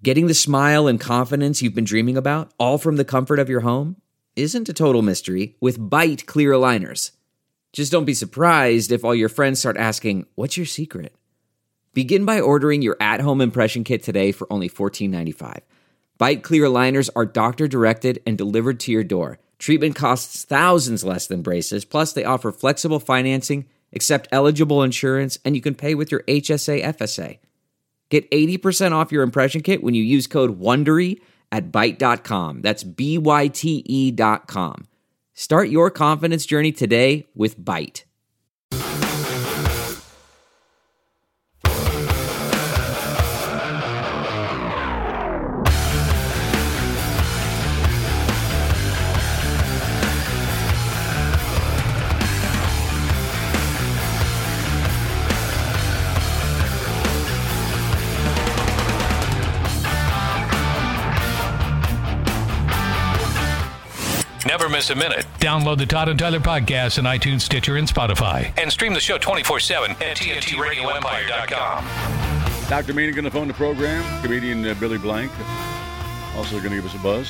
Getting the smile and confidence you've been dreaming about, all from the comfort of your home, isn't a total mystery with Byte clear aligners. Just don't be surprised if all your friends start asking, "What's your secret?" Begin by ordering your at-home impression kit today for only $14.95. Byte clear aligners are doctor-directed and delivered to your door. Treatment costs thousands less than braces, plus they offer flexible financing, accept eligible insurance, and you can pay with your HSA FSA. Get 80% off your impression kit when you use code WONDERY at Byte.com. That's BYTE.com. Start your confidence journey today with Byte. Never miss a minute. Download the Todd and Tyler podcast on iTunes, Stitcher, and Spotify. And stream the show 24/7 at TNTRadioEmpire.com. Dr. Meany going to phone the program. Comedian Billy Blank also going to give us a buzz.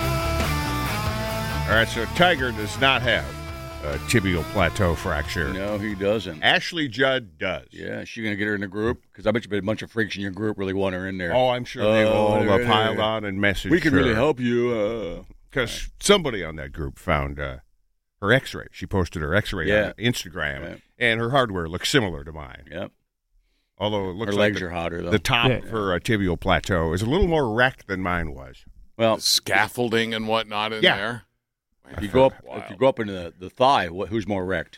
All right, so Tiger does not have a tibial plateau fracture. No, he doesn't. Ashley Judd does. Yeah, is she going to get her in the group? Because I bet you a bunch of freaks in your group really want her in there. Oh, I'm sure they all piled on and messaged We can her. really help you. Because somebody on that group found her x-ray. She posted her x-ray on Instagram, and her hardware looks similar to mine. Yep. Although it looks her like legs are hotter, though. The top of her tibial plateau is a little more wrecked than mine was. Well, scaffolding and whatnot in there. If you go up into the thigh, who's more wrecked?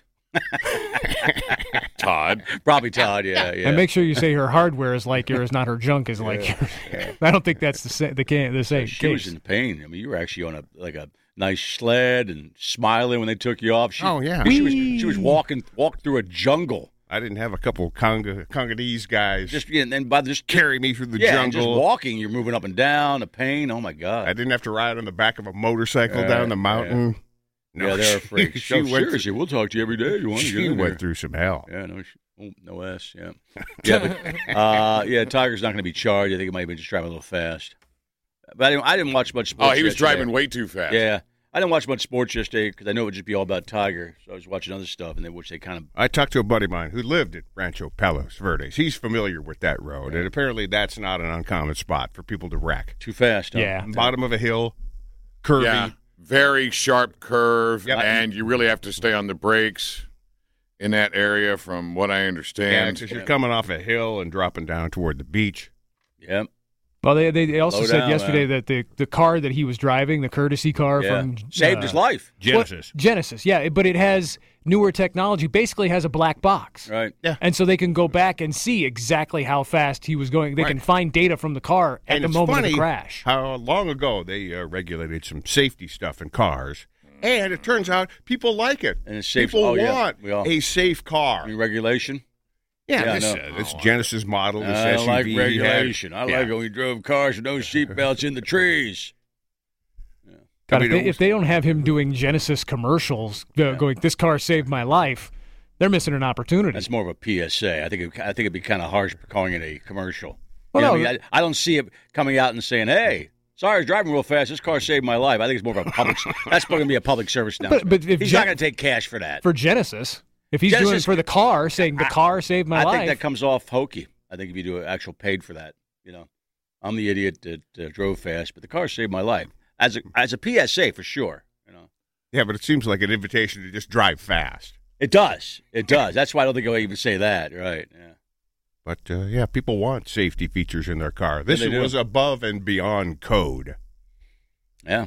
Todd. Probably Todd, yeah. And make sure you say her hardware is like yours, not her junk is like yours. Yeah. I don't think that's the same She was in pain. I mean, you were actually on a nice sled and smiling when they took you off. She was walked through a jungle. I didn't have a couple Congolese guys just carry me through the jungle. Just walking, you're moving up and down, the pain. Oh my God! I didn't have to ride on the back of a motorcycle down the mountain. Yeah. No, they're afraid. Seriously, we'll talk to you every day. She went through some hell. Yeah, no S. Yeah, Tiger's not going to be charged. I think he might have been just driving a little fast. But I didn't watch much sports. Oh, he was driving way too fast. Yeah. I didn't watch much sports yesterday because I know it would just be all about Tiger. So I was watching other stuff, and which they kind of. I talked to a buddy of mine who lived at Rancho Palos Verdes. He's familiar with that road, and apparently that's not an uncommon spot for people to wreck. Too fast, huh? Yeah. Bottom of a hill, curvy. Yeah, very sharp curve, and you really have to stay on the brakes in that area from what I understand. Yeah, because you're coming off a hill and dropping down toward the beach. Yep. Well, they also said yesterday that the car that he was driving, the courtesy car from saved his life. Genesis, yeah, but it has newer technology. Basically, has a black box, right? Yeah, and so they can go back and see exactly how fast he was going. They can find data from the car at the moment of the crash. How long ago they regulated some safety stuff in cars, and it turns out people like it. And it's safe. People want a safe car. Any regulation? Yeah, this Genesis model, this SUV. I don't like regulation. I like when we drove cars with no seatbelts in the trees. Yeah. God, if they don't have him doing Genesis commercials, going, "This car saved my life," they're missing an opportunity. That's more of a PSA. I think it'd be kind of harsh calling it a commercial. Well, I don't see it coming out and saying, "Hey, sorry, I was driving real fast. This car saved my life." I think it's more of a public. That's going to be a public service announcement. But if he's not going to take cash for that. For Genesis. If he's doing it for the car, saying the car saved my life. I think that comes off hokey. I think if you do an actual paid for that, I'm the idiot that drove fast, but the car saved my life. As a PSA for sure, Yeah, but it seems like an invitation to just drive fast. It does. That's why I don't think I'll even say that. Right? Yeah. But people want safety features in their car. This was above and beyond code. Yeah.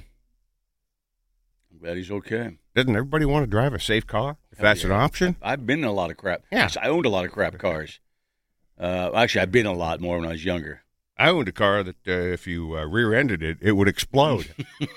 I'm glad he's okay. Doesn't everybody want to drive a safe car if that's an option? I've been in a lot of crap. Yeah. I owned a lot of crap cars. Actually, I've been in a lot more when I was younger. I owned a car that if you rear-ended it, it would explode.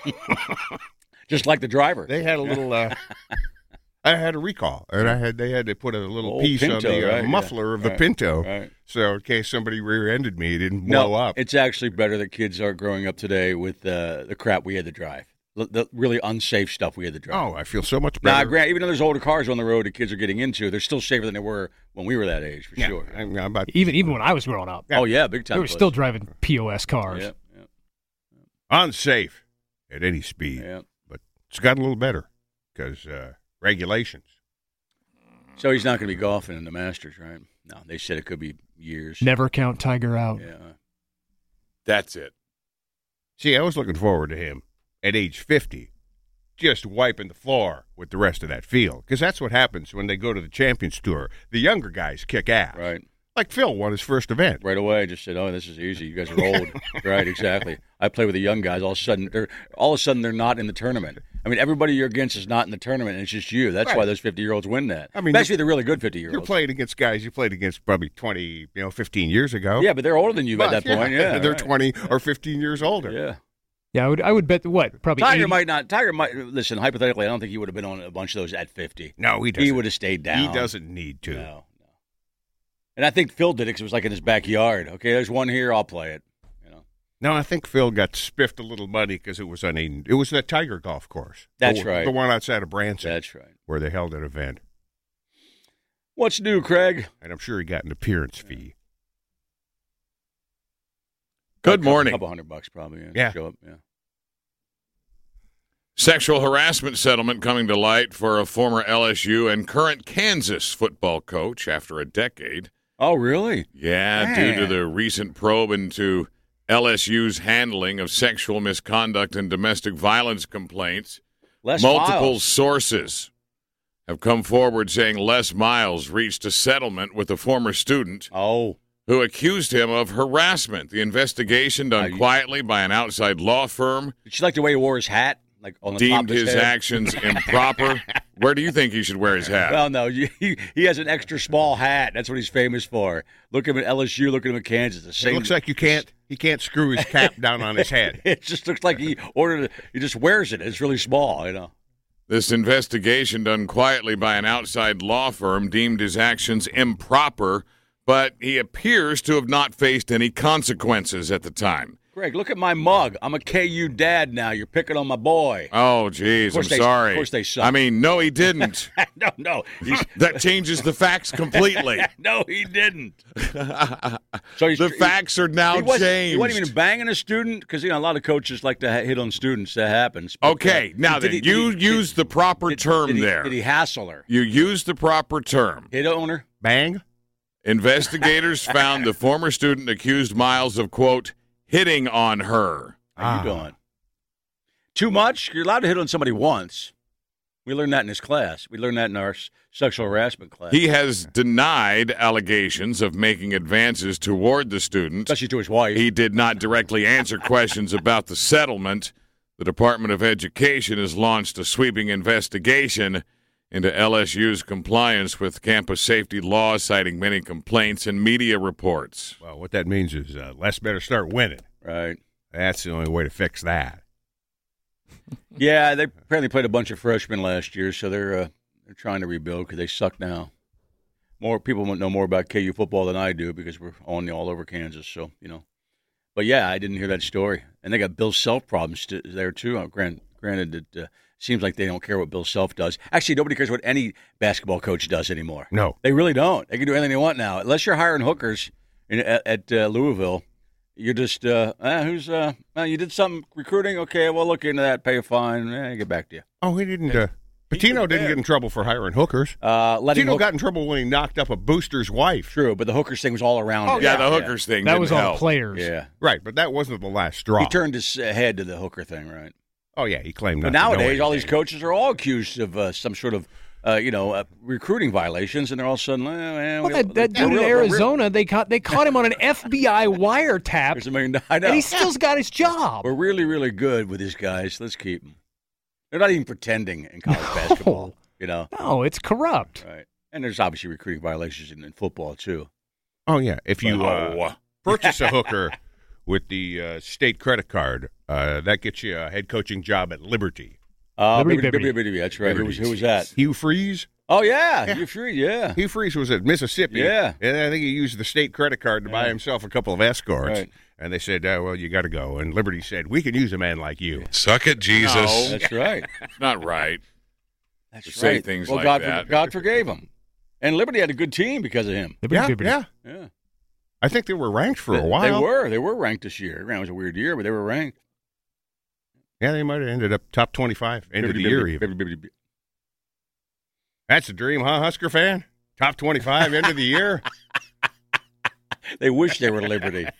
Just like the driver. They had a little. I had a recall, and they had to put a little piece Pinto, on the right? muffler of the Pinto, so in case somebody rear-ended me, it didn't blow up. It's actually better that kids are growing up today with the crap we had to drive. the really unsafe stuff we had to drive. Oh, I feel so much better. Now, Grant, even though there's older cars on the road the kids are getting into, they're still safer than they were when we were that age, for sure. Even when I was growing up. Oh, yeah, big time. They were still driving POS cars. Yeah. Unsafe at any speed. Yeah. But it's gotten a little better because regulations. So he's not going to be golfing in the Masters, right? No, they said it could be years. Never count Tiger out. Yeah. That's it. See, I was looking forward to him at age 50 just wiping the floor with the rest of that field, because that's what happens when they go to the Champions Tour. The younger guys kick ass. Right. Like Phil won his first event. Right away, I just said, "Oh, this is easy. You guys are old." Right, exactly. I play with the young guys. All of a sudden, they're not in the tournament. I mean, everybody you're against is not in the tournament, and it's just you. That's why those 50-year-olds win that. I mean, especially the really good 50-year-olds. You're playing against guys you played against probably 20, 15 years ago. Yeah, but they're older than you at that point. Yeah, they're 20 or 15 years older. Yeah. Yeah, I would bet probably Tiger 80. might not. Tiger might listen. Hypothetically, I don't think he would have been on a bunch of those at 50. No, he doesn't. He would have stayed down. He doesn't need to. No. And I think Phil did it because it was like in his backyard. Okay, there's one here. I'll play it. No, I think Phil got spiffed a little money because it was that Tiger golf course. That's right. The one outside of Branson. That's right. Where they held an event. What's new, Craig? And I'm sure he got an appearance fee. Good morning. A couple $100 probably. Yeah. Show up. Yeah. Sexual harassment settlement coming to light for a former LSU and current Kansas football coach after a decade. Oh, really? Yeah, due to the recent probe into LSU's handling of sexual misconduct and domestic violence complaints. Multiple sources have come forward saying Les Miles reached a settlement with a former student who accused him of harassment. The investigation done quietly by an outside law firm. Did she like the way he wore his hat? Like on the deemed top of his head? actions improper. Where do you think he should wear his hat? Well, no, he has an extra small hat. That's what he's famous for. Look at him at LSU. Look at him at Kansas. It looks like he can't screw his cap down on his head. It just looks like he ordered it. He just wears it. It's really small, This investigation done quietly by an outside law firm deemed his actions improper, but he appears to have not faced any consequences at the time. Greg, look at my mug. I'm a KU dad now. You're picking on my boy. Oh, geez, I'm sorry. Of course they suck. I mean, no, he didn't. No. That changes the facts completely. No, he didn't. So the facts are now changed. He wasn't even banging a student because, a lot of coaches like to hit on students. That happens. But, okay, now then, you used the proper term there. Did he hassle her? You used the proper term. Hit on her? Bang? Investigators found the former student accused Miles of, quote, hitting on her. How you doing? Too much? You're allowed to hit on somebody once. We learned that in his class. We learned that in our sexual harassment class. He has denied allegations of making advances toward the student. Especially to his wife. He did not directly answer questions about the settlement. The Department of Education has launched a sweeping investigation into LSU's compliance with campus safety laws, citing many complaints and media reports. Well, what that means is Les better start winning. Right. That's the only way to fix that. Yeah, they apparently played a bunch of freshmen last year, so they're trying to rebuild because they suck now. More people know more about KU football than I do because we're all over Kansas. So but yeah, I didn't hear that story, and they got Bill Self problems there too. Granted, it seems like they don't care what Bill Self does. Actually, nobody cares what any basketball coach does anymore. No, they really don't. They can do anything they want now, unless you're hiring hookers at Louisville. You're just, you did some recruiting? Okay, we'll look into that, pay a fine, get back to you. Oh, he didn't. Pitino didn't get in trouble for hiring hookers. Pitino got in trouble when he knocked up a booster's wife. True, but the hookers thing was all around. Oh, yeah, the hookers thing. That was all help. players. Yeah. Right, but that wasn't the last straw. He turned his head to the hooker thing, right? Oh, yeah, he claimed not But to know nowadays, all anything. these coaches are all accused of some sort of recruiting violations, and they're all of a sudden, that dude in Arizona, they caught him on an FBI wiretap, I know. and he still's got his job. We're really, really good with these guys. Let's keep them. They're not even pretending in college basketball. No, it's corrupt. Right, and there's obviously recruiting violations in football too. Oh yeah, if you purchase a hooker with the state credit card, that gets you a head coaching job at Liberty. Liberty, that's right. Who was that? Hugh Freeze. Oh, yeah. Hugh Freeze, yeah. Hugh Freeze was at Mississippi. Yeah. And I think he used the state credit card to buy himself a couple of escorts. Right. And they said, well, you got to go. And Liberty said, we can use a man like you. Suck it, Jesus. No, that's right. It's not right. That's to right. Say things like that. God forgave him. And Liberty had a good team because of him. Yeah. I think they were ranked for a while. They were ranked this year. It was a weird year, but they were ranked. Yeah, they might have ended up top 25 end of the year even. That's the dream, huh, Husker fan? Top 25 end of the year? They wish they were Liberty.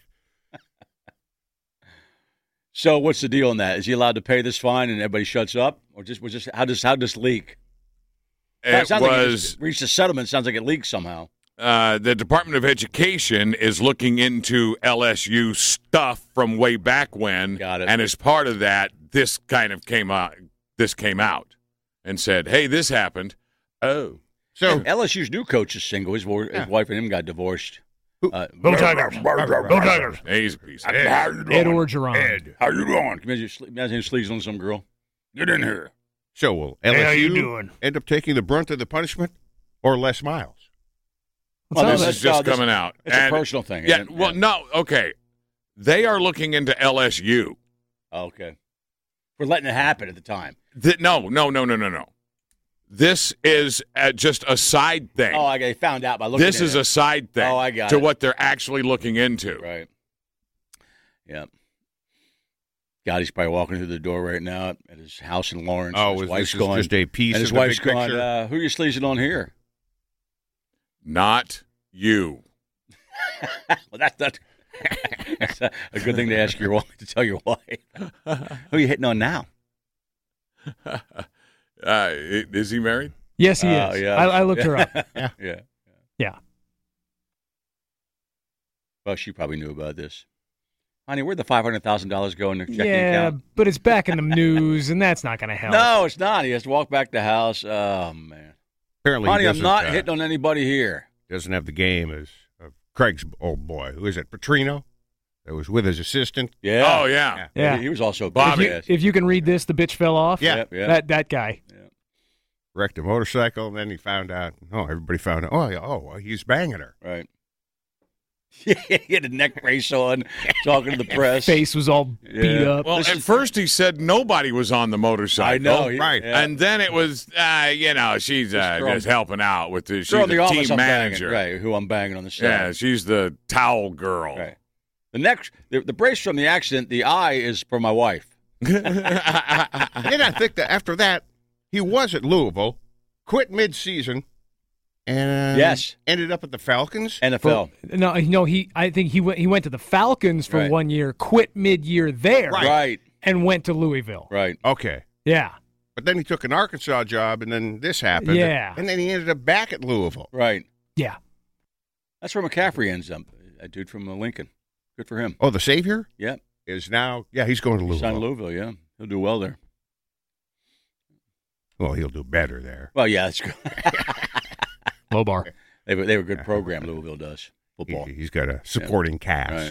So what's the deal on that? Is he allowed to pay this fine and everybody shuts up? Or how does this leak? It was like reached a settlement. Sounds like it leaked somehow. The Department of Education is looking into LSU stuff from way back when. Got it. And as part of that, this kind of came out. This came out and said, "Hey, this happened." Oh, so LSU's new coach is single. His wife and him got divorced. Go Tigers! Go Tigers! He's a piece of Ed Orgeron. Ed, how you doing? Imagine him sleazing on some girl. Get in here. So will LSU end up taking the brunt of the punishment, or Les Miles? Well, this is just coming out. It's a personal thing. Yeah. Well, no. Okay. They are looking into LSU. Okay. We're letting it happen at the time. No. This is just a side thing. Oh, they found out by looking at it. This is a side thing. Oh, I got to it. what they're actually looking into. Right. Yeah. God, he's probably walking through the door right now at his house in Lawrence. Oh, his wife's this is just a piece and his of the wife's big going, picture? who are you sleazing on here? Not you. Well, that's a good thing to ask your wife, to tell your wife. Who are you hitting on now? Is he married? Yes, he is. Yeah. I looked her up. Yeah. Well, she probably knew about this. Honey, where'd the $500,000 go in the checking account? Yeah, but it's back in the news, and that's not going to help. No, it's not. He has to walk back to the house. Oh, man. Apparently, honey, I'm not hitting on anybody here. Doesn't have the game as Craig's old boy. Who is it? Petrino? That was with his assistant. Yeah. Oh, yeah. He was also Bobby. If you can read this, the bitch fell off. Yeah. That guy. Yeah. Wrecked a motorcycle, and then he found out. Everybody found out. Oh, he's banging her. Right. He had a neck brace on, talking to the press. Face was all beat up. Well, at first he said nobody was on the motorcycle. I know. Right. Yeah. And then it was, she's just helping out with she's the the office team I'm manager. Banging, right, who I'm banging on the side. Yeah, she's the towel girl. Right. The brace from the accident, the eye is for my wife. And I think that after that, he was at Louisville, quit mid-season, and ended up at the Falcons. NFL. I think he went to the Falcons for 1 year, quit mid-year there, Right. and went to Louisville. Right. Okay. Yeah. But then he took an Arkansas job, and then this happened. Yeah. And then he ended up back at Louisville. Right. Yeah. That's where McCaffrey ends up. That dude from Lincoln. Good for him. Oh, the Savior? Yeah. Is now, he's going to Louisville. He's signed Louisville, yeah. He'll do well there. Well, he'll do better there. Well, yeah, that's good. Low bar. They have a good program, Louisville does. Football. He's got a supporting cast. Right.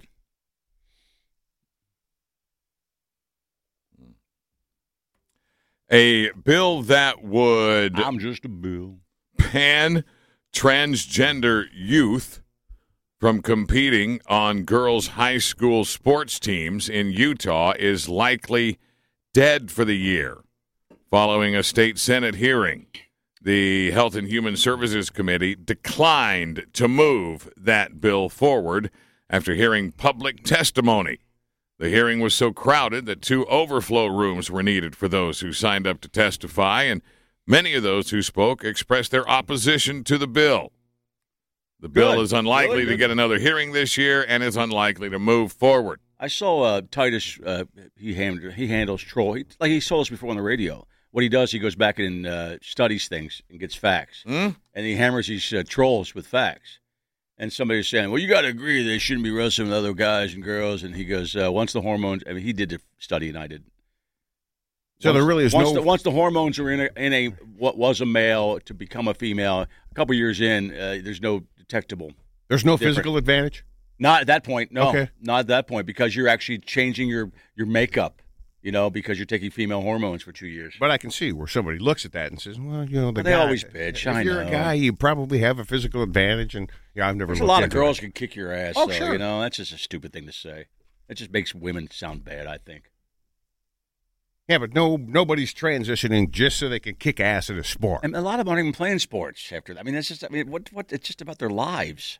A bill that would I'm just a bill. ban transgender youth from competing on girls' high school sports teams in Utah is likely dead for the year. Following a state Senate hearing, the Health and Human Services Committee declined to move that bill forward after hearing public testimony. The hearing was so crowded that 2 overflow rooms were needed for those who signed up to testify, and many of those who spoke expressed their opposition to the bill. The bill is unlikely to get another hearing this year and is unlikely to move forward. I saw Titus. He handles troll. He told us before on the radio. What he does, he goes back and studies things and gets facts, and he hammers these trolls with facts. And somebody's saying, "Well, you got to agree they shouldn't be wrestling with other guys and girls." And he goes, "Once the hormones," I mean, he did the study and I didn't. So there really is once the hormones are in a what was a male to become a female, a couple years in, there's no detectable. There's no physical advantage? Not at that point, no. Okay. Not at that point, because you're actually changing your makeup, because you're taking female hormones for 2 years. But I can see where somebody looks at that and says, well, they always bitch. If you're a guy, you probably have a physical advantage. And I've never There's looked a lot of into girls it. can kick your ass, Oh, though, sure. That's just a stupid thing to say. It just makes women sound bad, I think. Yeah, but nobody's transitioning just so they can kick ass in a sport. And a lot of them aren't even playing sports after that. I mean, what? It's just about their lives.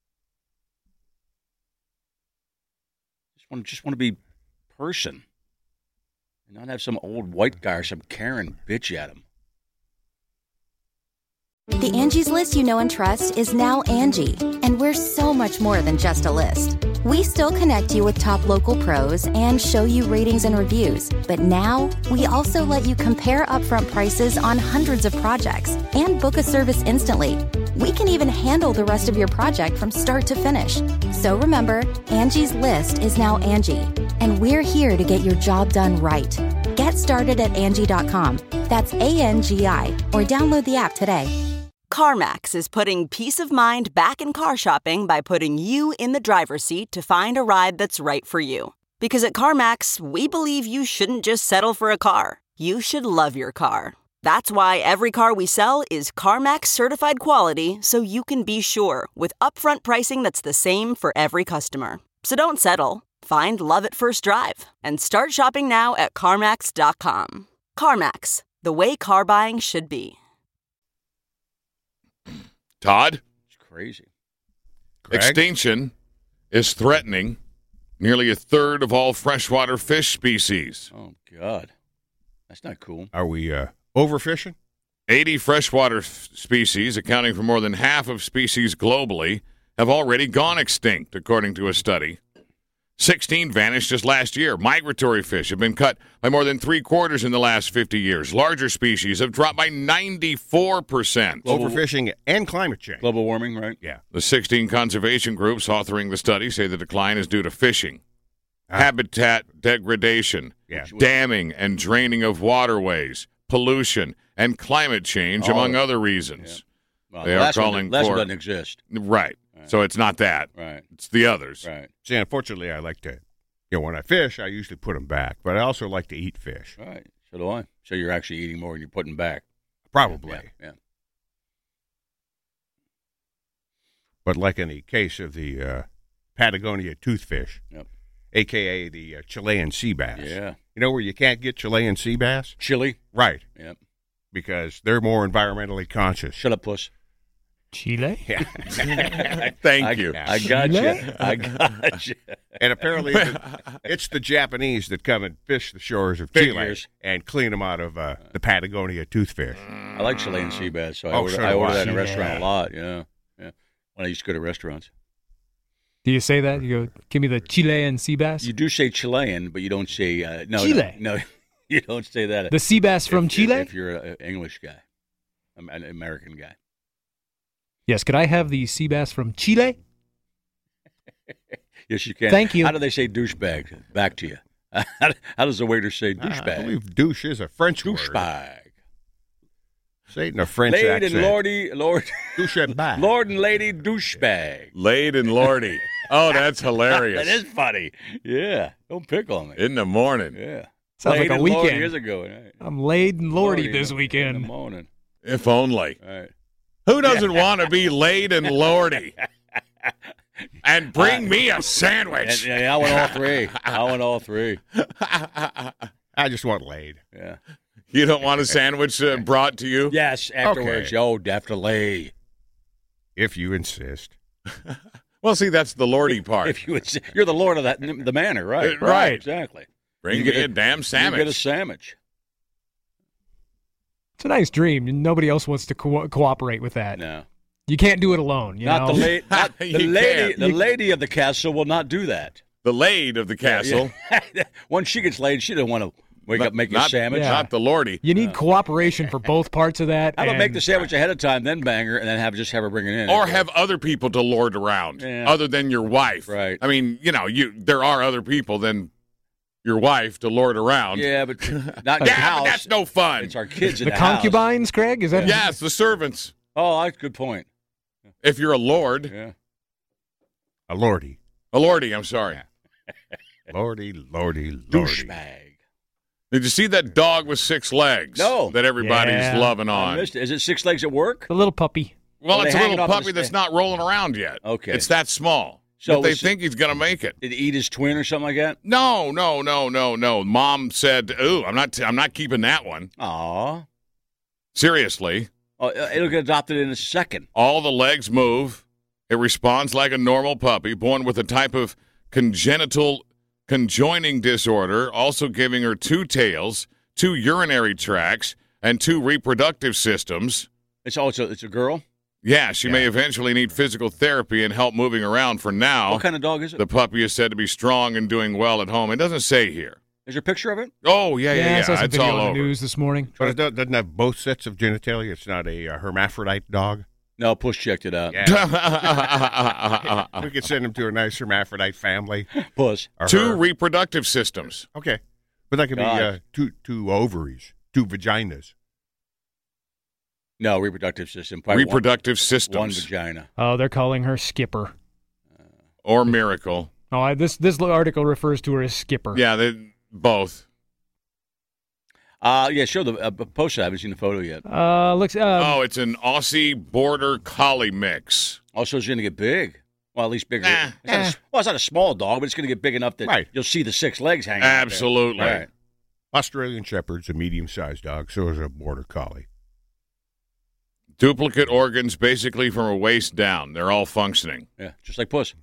Just want to be person, and not have some old white guy or some Karen bitch at him. The Angie's List you know and trust is now Angie, and we're so much more than just a list. We still connect you with top local pros and show you ratings and reviews, but now we also let you compare upfront prices on hundreds of projects and book a service instantly. We can even handle the rest of your project from start to finish. So remember, Angie's List is now Angie, and we're here to get your job done right. Get started at Angie.com. That's ANGI, or download the app today. CarMax is putting peace of mind back in car shopping by putting you in the driver's seat to find a ride that's right for you. Because at CarMax, we believe you shouldn't just settle for a car. You should love your car. That's why every car we sell is CarMax certified quality, so you can be sure with upfront pricing that's the same for every customer. So don't settle. Find love at first drive and start shopping now at CarMax.com. CarMax, the way car buying should be. Todd? It's crazy. Greg? Extinction is threatening nearly a third of all freshwater fish species. Oh, God. That's not cool. Are we overfishing? 80 freshwater species, accounting for more than half of species globally, have already gone extinct, according to a study. 16 vanished just last year. Migratory fish have been cut by more than 3/4 in the last 50 years. Larger species have dropped by 94%. Overfishing and climate change. Global warming, right? Yeah. The 16 conservation groups authoring the study say the decline is due to fishing, habitat degradation, damming and draining of waterways, pollution, and climate change, among other reasons. Yeah. Well, they are calling for... That for... doesn't exist. Right. So it's not that. Right. It's the others. Right. See, unfortunately, I like to, when I fish, I usually put them back, but I also like to eat fish. Right. So do I. So you're actually eating more than you're putting back. Probably. Yeah. But like in the case of the Patagonia toothfish, Yep. a.k.a. the Chilean sea bass. Yeah. You know where you can't get Chilean sea bass? Chile. Right. Yep. Because they're more environmentally conscious. Shut up, puss. Chile? Yeah. Thank you. I got you. I got you. And apparently it's the Japanese that come and fish the shores of Chile and clean them out of the Patagonia toothfish. I like Chilean sea bass, so I order that in a restaurant a lot. Yeah. When I used to go to restaurants. Do you say that? You go, give me the Chilean sea bass? You do say Chilean, but you don't say Chile. No, you don't say that. The sea bass from Chile? If you're an English guy, an American guy. Yes, could I have the sea bass from Chile? Yes, you can. Thank you. How do they say douchebag back to you? How does the waiter say douchebag? I believe douche is a French word. Douchebag. Say it in a French Lady accent. and lordy, Lord. Douchebag. Lord and lady douchebag. Lade and Lordy. Oh, that's hilarious. That is funny. Yeah. Don't pick on me. In the morning. Yeah. Sounds Lade like a and weekend. Lordy years ago. Right? I'm laid and lordy this in weekend. the morning. If only. All right. Who doesn't want to be laid and lordy? And bring me a sandwich. I want all three. I just want laid. Yeah. You don't want a sandwich brought to you? Yes, afterwards. Okay. Oh, definitely. If you insist. Well, see, that's the lordy part. If you would, you're the lord of the manor, right? Right. Exactly. Bring You me get a damn sandwich. You get a sandwich. It's a nice dream. Nobody else wants to cooperate with that. No. You can't do it alone. You know? The lady of the castle will not do that. The laid of the castle. Yeah. Once she gets laid, she doesn't want to wake up, make a sandwich. Yeah. Not the lordy. You need cooperation for both parts of that. How about make the sandwich ahead of time, then bang her, and then have her bring it in. Or have other people to lord around, other than your wife. Right. I mean, there are other people than your wife to lord around. Yeah, but not in the house. But that's no fun. It's our kids in the the concubines, house. Craig? Is that? Yes, the servants. Oh, that's a good point. If you're a lord. Yeah. A lordy. A lordy, I'm sorry. Lordy. Douchebag. Did you see that dog with 6 legs? No. That everybody's loving on. I missed it. Is it 6 legs at work? The little puppy. Well, Are it's they a hanging little off puppy the that's not rolling around yet. Okay. It's that small. So they think he's going to make it. Did he eat his twin or something like that? No. Mom said, "Ooh, I'm not keeping that one." Aw. Seriously. Oh, it'll get adopted in a second. All the legs move. It responds like a normal puppy, born with a type of congenital conjoining disorder, also giving her 2 tails, 2 urinary tracts, and 2 reproductive systems. It's a girl? Yeah, she may eventually need physical therapy and help moving around. For now, what kind of dog is it? The puppy is said to be strong and doing well at home. It doesn't say here. Is there a picture of it? Oh, yeah. I saw some it's video all on over. the news this morning. But it doesn't have both sets of genitalia. It's not a hermaphrodite dog. No, Puss checked it out. Yeah. We could send him to a nice hermaphrodite family. Puss. 2 reproductive systems. Okay. But that could be two ovaries, 2 vaginas. No, reproductive system. Reproductive systems. 1 vagina. Oh, they're calling her Skipper. Or Miracle. Oh, this article refers to her as Skipper. Yeah, both. Show the post. I haven't seen the photo yet. It's an Aussie Border Collie mix. Also, it's going to get big. Well, at least bigger. It's not a small dog, but it's going to get big enough that you'll see the 6 legs hanging Absolutely. out there. Right. Australian Shepherd's a medium-sized dog, so is a Border Collie. Duplicate organs basically from her waist down. They're all functioning. Yeah, just like Puss.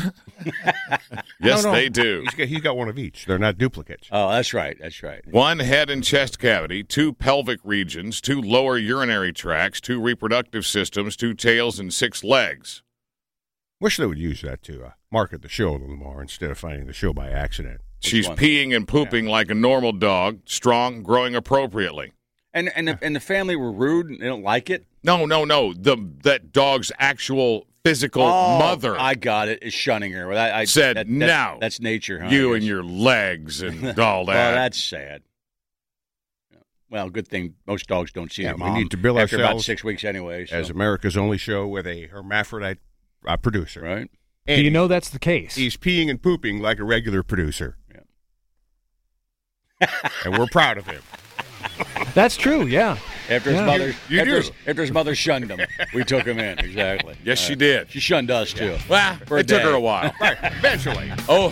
Yes, they do. He's got 1 of each. They're not duplicates. Oh, that's right. 1 head and chest cavity, 2 pelvic regions, 2 lower urinary tracts, 2 reproductive systems, 2 tails, and 6 legs. Wish they would use that to market the show a little more instead of finding the show by accident. She's peeing and pooping like a normal dog, strong, growing appropriately. And the family were rude and they don't like it? No. That dog's actual physical mother. I got it. Is shunning her. I said, "No, that's nature, huh?" You and your legs and all that. Well, that's sad. Well, good thing most dogs don't see their mom. We need to bill after ourselves about 6 weeks anyway. So. As America's only show with a hermaphrodite producer. Right. And do you know that's the case? He's peeing and pooping like a regular producer. Yeah. And we're proud of him. That's true, yeah. After his mother shunned him, we took him in. Exactly. Yes, she did. She shunned us, too. Well, it took her a while. Right, eventually. Oh.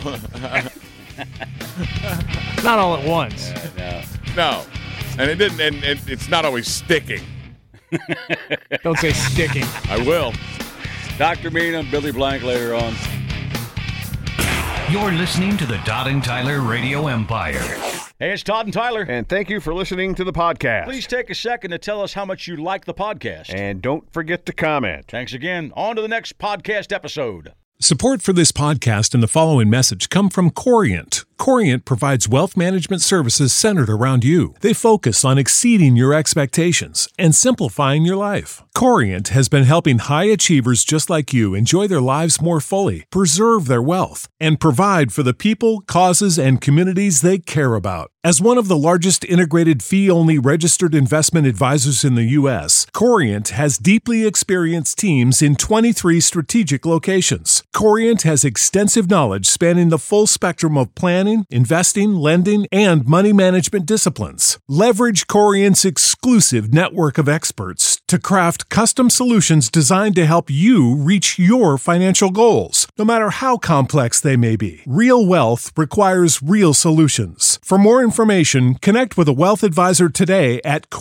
Not all at once. No. And it didn't, and it's not always sticking. Don't say sticking. I will. Dr. Mean and Billy Blank later on. You're listening to the Todd and Tyler Radio Empire. Hey, it's Todd and Tyler. And thank you for listening to the podcast. Please take a second to tell us how much you like the podcast. And don't forget to comment. Thanks again. On to the next podcast episode. Support for this podcast and the following message come from Corient. Corient provides wealth management services centered around you. They focus on exceeding your expectations and simplifying your life. Corient has been helping high achievers just like you enjoy their lives more fully, preserve their wealth, and provide for the people, causes, and communities they care about. As one of the largest integrated fee-only registered investment advisors in the U.S., Corient has deeply experienced teams in 23 strategic locations. Corient has extensive knowledge spanning the full spectrum of planning, investing, lending, and money management disciplines. Leverage Corient's exclusive network of experts to craft custom solutions designed to help you reach your financial goals, no matter how complex they may be. Real wealth requires real solutions. For more information, connect with a wealth advisor today at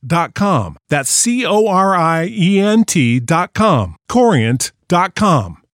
Corient.com. That's Corient.com. Corient.com.